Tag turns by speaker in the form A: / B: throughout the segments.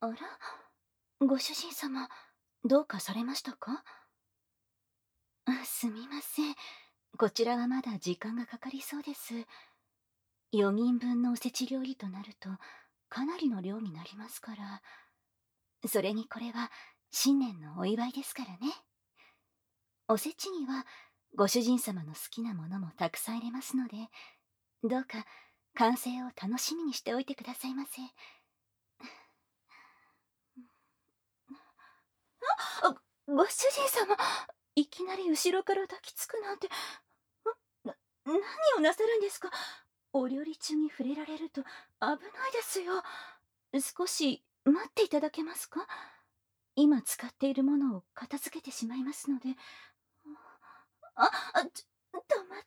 A: あら、ご主人様、どうかされましたか？すみません。こちらはまだ時間がかかりそうです。4人分のおせち料理となると、かなりの量になりますから。それにこれは、新年のお祝いですからね。おせちには、ご主人様の好きなものもたくさん入れますので、どうか、完成を楽しみにしておいてくださいませ。あ、ご主人様、いきなり後ろから抱きつくなんて、何をなさるんですか？お料理中に触れられると危ないですよ。少し待っていただけますか？今使っているものを片付けてしまいますので。止まった。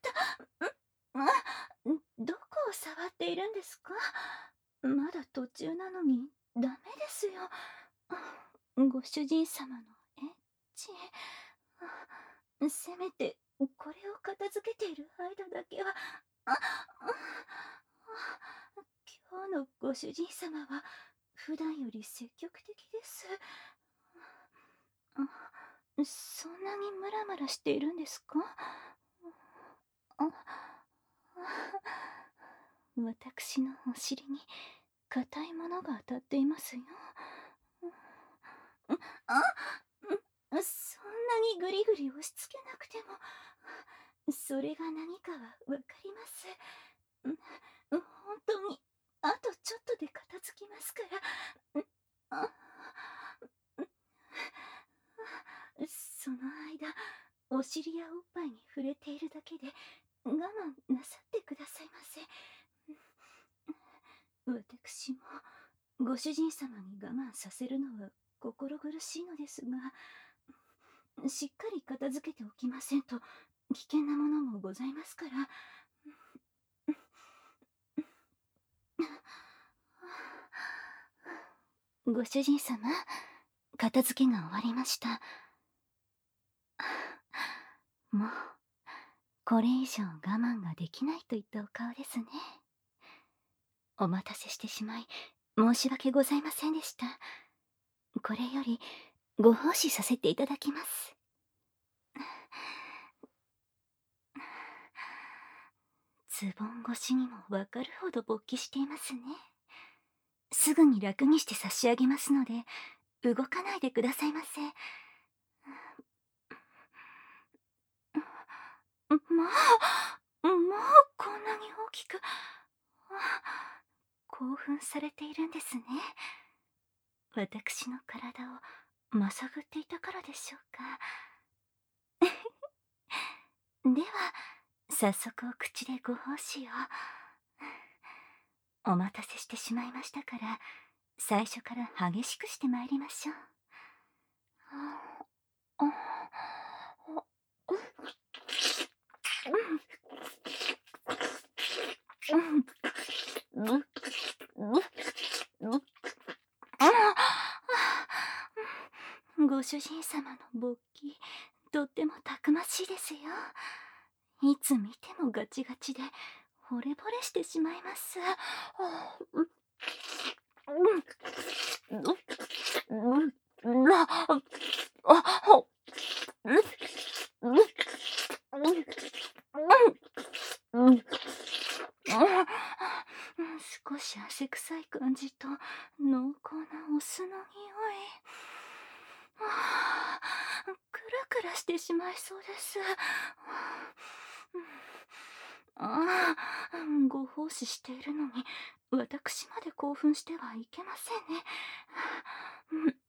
A: どこを触っているんですか？まだ途中なのにダメですよ。ご主人様のエッチ。せめてこれを片付けている間だけは。あ今日のご主人様は普段より積極的です。そんなにムラムラしているんですか？私のお尻に硬いものが当たっていますよ。あそんなにグリグリ押し付けなくても、それが何かはわかります。本当に、あとちょっとで片付きますから。あその間、お尻やおっぱいに触れているだけで我慢なさってくださいませ。私もご主人様に我慢させるのは心苦しいのですが、しっかり片付けておきませんと危険なものもございますから。ご主人様、片付けが終わりました。もうこれ以上我慢ができないといったお顔ですね。お待たせしてしまい申し訳ございませんでした。これよりご奉仕させていただきます。ズボン越しにもわかるほど勃起していますね。すぐに楽にして差し上げますので、動かないでくださいませ。もうこんなに大きく。興奮されているんですね。私の体をまさぐっていたからでしょうか。では早速お口でご奉仕を。お待たせしてしまいましたから、最初から激しくしてまいりましょう。ご主人様の勃起、とってもたくましいですよ。いつ見てもガチガチで惚れ惚れしてしまいます。少し汗臭い感じと濃厚なお酢の匂い。クラクラしてしまいそうです。ご奉仕しているのに私まで興奮してはいけませんね。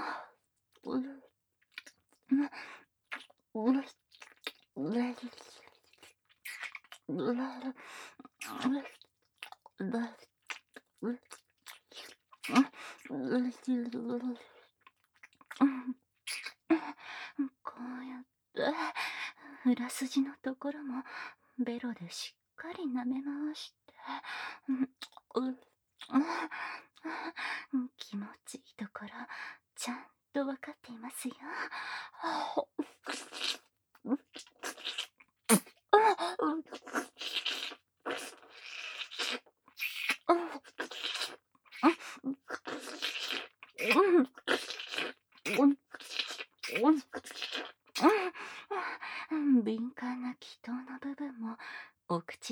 A: こうやって裏筋のところもベロでしっかり舐め回して、気持ちいいところちゃんと分かっていますよ。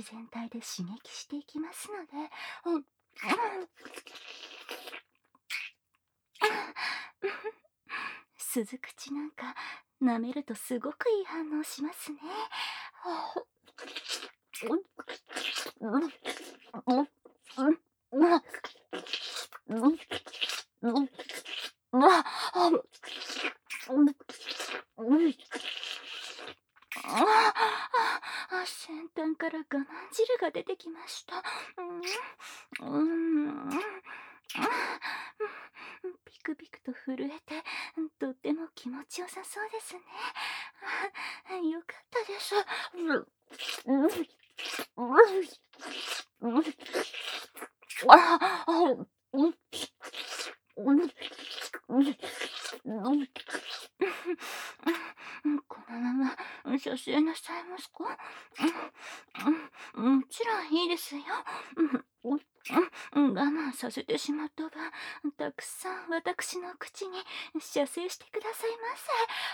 A: 全体で刺激していきますので、鈴口なんか舐めるとすごくいい反応しますね。先端から我慢汁が出てきました。ピクピクと震えて、とっても気持ちよさそうですね。よかったです。このまま射精なさいますか？もちろんいいですよ。我慢させてしまった分、たくさん私の口に射精してくださいませ。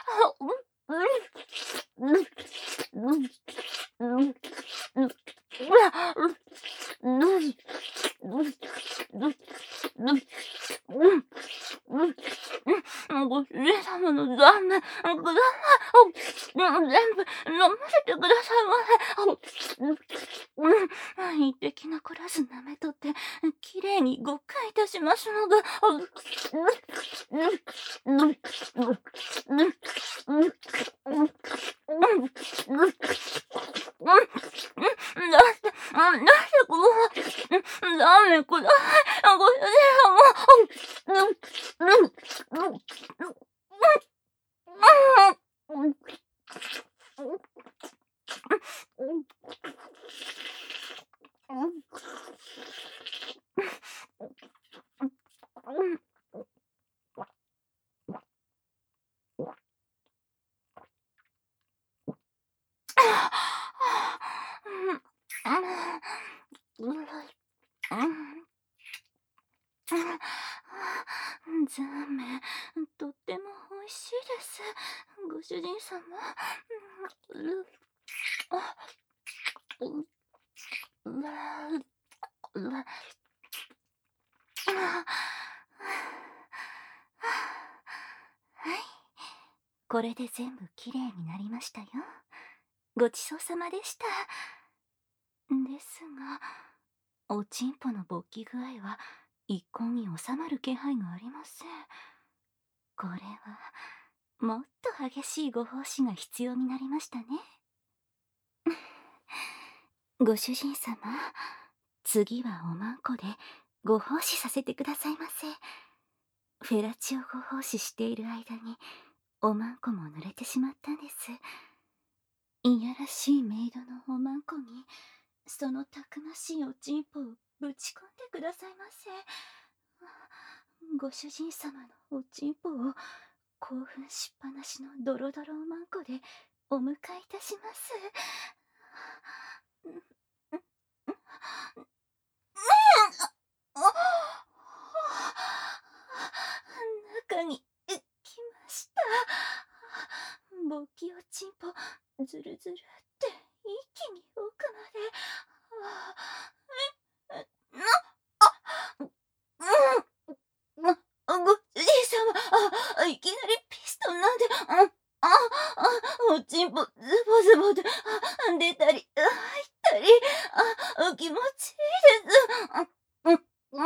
A: ご主人様の残念、ください。全部飲ませてくださいませ。一滴残らず舐めとって、きれいにごっかいたしますので。なんでこの、ラーメンください。ご主人様。ザーメン、とっても美味しいです。ご主人様。はい。これで全部きれいになりましたよ。ごちそうさまでした。ですが、おちんぽの勃起具合は一向に収まる気配がありません。これはもっと激しいご奉仕が必要になりましたね。ご主人様、次はおまんこでご奉仕させてくださいませ。フェラチオご奉仕している間におまんこも濡れてしまったんです。いやらしいメイドのおまんこにそのたくましいおちんぽをぶち込んでくださいませ。ご主人様のおちんぽを興奮しっぱなしのドロドロおまんこでお迎えいたします。中に来ました。勃起おちんぽずるずるって一気に奥まで。ご主人様、いきなりピストンなんて、おちんぽズボズボで出たり入ったり、気持ちいいです。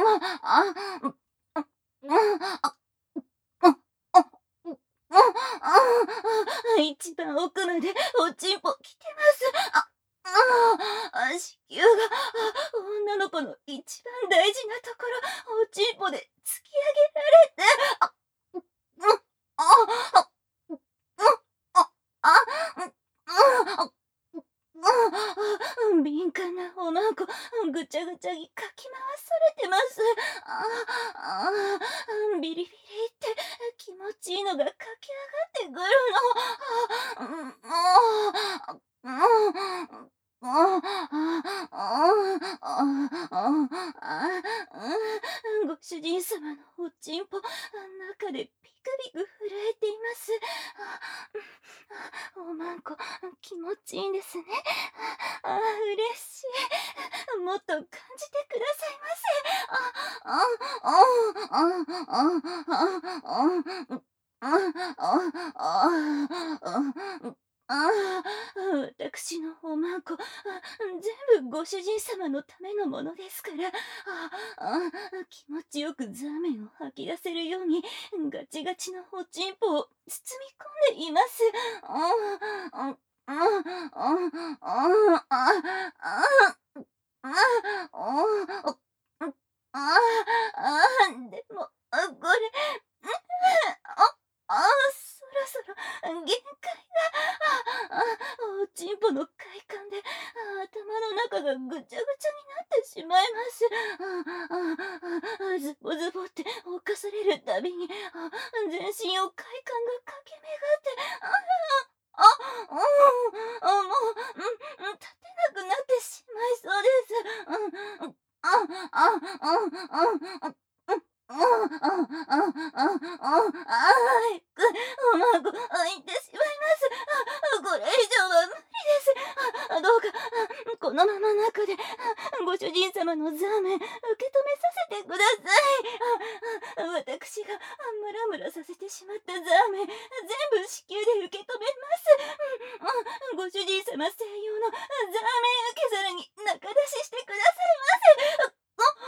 A: 一番奥までおちんぽ来てます。子宮が女の子の一番大事なところ、おちんぽで突き上げられて、敏感なおまんこぐちゃぐちゃにかき回されてます。ビリビリって気持ちいいのがかき上がってくるの。ご主人様のおちんぽ、中でピクピク震えています。 おまんこ、気持ちいいんですね。嬉しい。もっと感じてくださいませ。あ、あ、あ、あ、あ、あ、あ、私のおまんこ、全部ご主人様のためのものですから、気持ちよくザーメンを吐き出せるように、ガチガチのおちんぽを包み込んでいます。あ、あ、あ、あ、あ、あ、あ、あ、でも、これ、そろそろ限界が、おちんぽの快感で、頭の中がぐちゃぐちゃになってしまいます。ズボズボって犯されるたびに、全身を快感が駆け巡って、あ、もう、立てなくなってしまいそうです。おまご、言ってしまいます。これ以上は無理です。どうか、このまま中で、ご主人様のザーメン、受け止めさせてください。私が、ムラムラさせてしまったザーメン、全部子宮で受け止めます。ご主人様専用のザーメン受け皿に中出ししてくださいませ。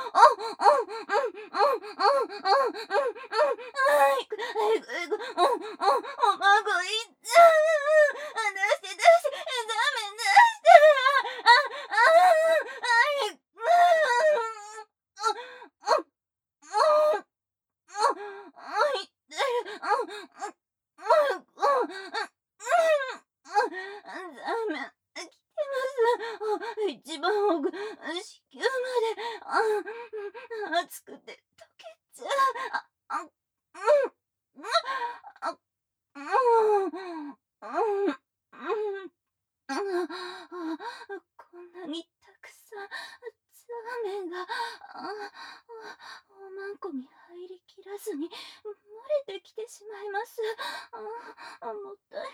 A: おまごいっちゃう。出して出して、ダメ出して。はい。いってる。ダメ。来てます。一番奥、子宮まで、熱くて溶けちゃう。あ、こんなにたくさんザーメンが、おまんこに入りきらずに漏れてきてしまいます。もったいない。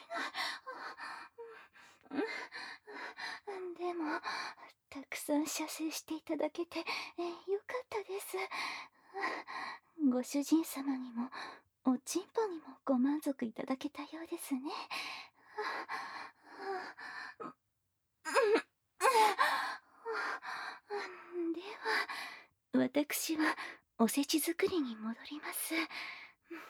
A: でも、たくさん射精していただけて、よかったです。ご主人様にも、おちんぽにもご満足いただけたようですね。では、私はおせち作りに戻ります。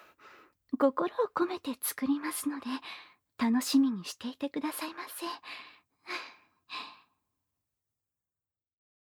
A: 心を込めて作りますので、楽しみにしていてくださいませ。